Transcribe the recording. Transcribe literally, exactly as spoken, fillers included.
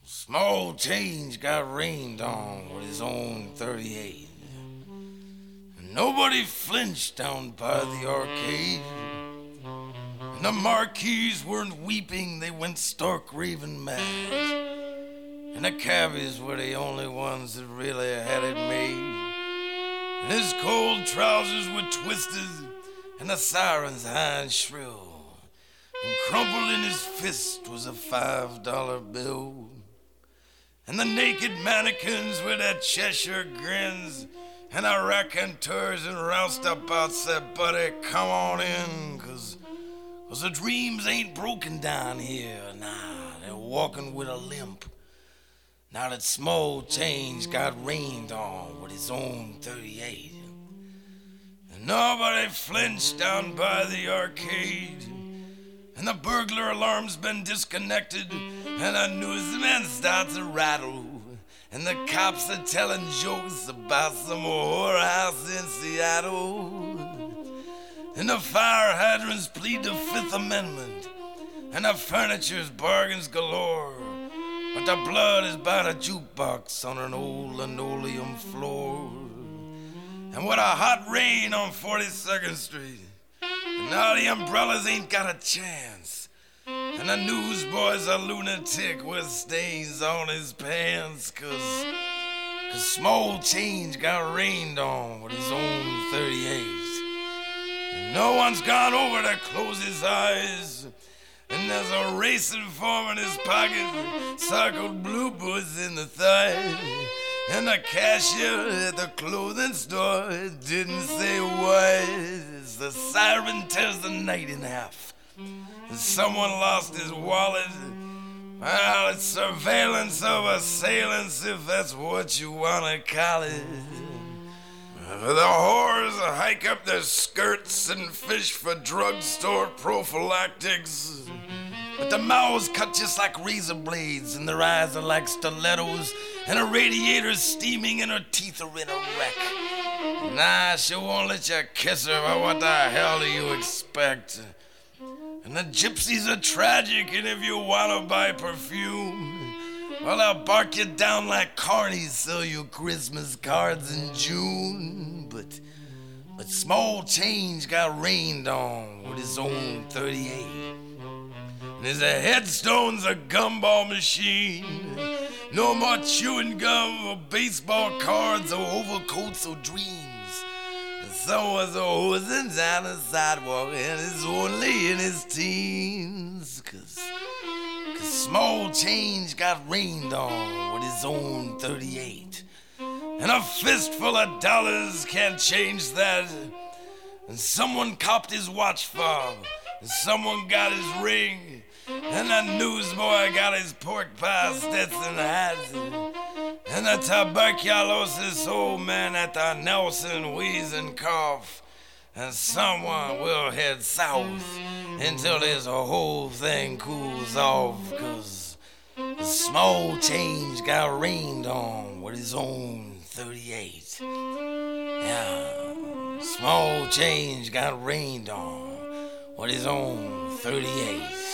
Small change got rained on with his own thirty-eight. And nobody flinched down by the arcade. And the marquees weren't weeping, they went stark raving mad. And the cabbies were the only ones that really had it made. And his cold trousers were twisted, and the sirens high and shrill. And crumpled in his fist was a five dollar bill. And the naked mannequins with their Cheshire grins and the raconteurs and roustabouts said, buddy, come on in, cause, cause the dreams ain't broken down here. Nah, they're walking with a limp. Now that small change got rained on with his own thirty-eight. And nobody flinched down by the arcade. And the burglar alarm's been disconnected, and the newsman starts to rattle, and the cops are telling jokes about some whorehouse in Seattle. And the fire hydrants plead the Fifth Amendment, and the furniture's bargains galore. But the blood is by the jukebox on an old linoleum floor. And with a hot rain on forty-second Street, and all the umbrellas ain't got a chance. And the newsboy's a lunatic with stains on his pants. Cause, cause small change got rained on with his own thirty-eight. And no one's gone over to close his eyes. And there's a racing form in his pocket, circled blue boots in the thigh. And the cashier at the clothing store didn't say why. The siren tears the night in half. And someone lost his wallet. Well, it's surveillance of assailants, if that's what you want to call it. The whores hike up their skirts and fish for drugstore prophylactics. But their mouths cut just like razor blades, and their eyes are like stilettos, and her radiator's steaming and her teeth are in a wreck. Nah, she won't let you kiss her, but what the hell do you expect? And the gypsies are tragic, and if you want to buy perfume, well, they'll bark you down like carnies, sell you Christmas cards in June. But, but small change got rained on with his own thirty-eight. And his headstone's a gumball machine. No more chewing gum or baseball cards or overcoats or dreams. And someone's hosing down the sidewalk and is only in his teens. Cause, cause small change got rained on with his own thirty-eight. And a fistful of dollars can't change that. And someone copped his watch fob, and someone got his ring, and the newsboy got his pork pie Stetson hat. And the tuberculosis old man at the Nelson wheeze and cough. And someone will head south until this whole thing cools off. Cause the small change got rained on with his own thirty-eight. Yeah, small change got rained on with his own thirty-eight.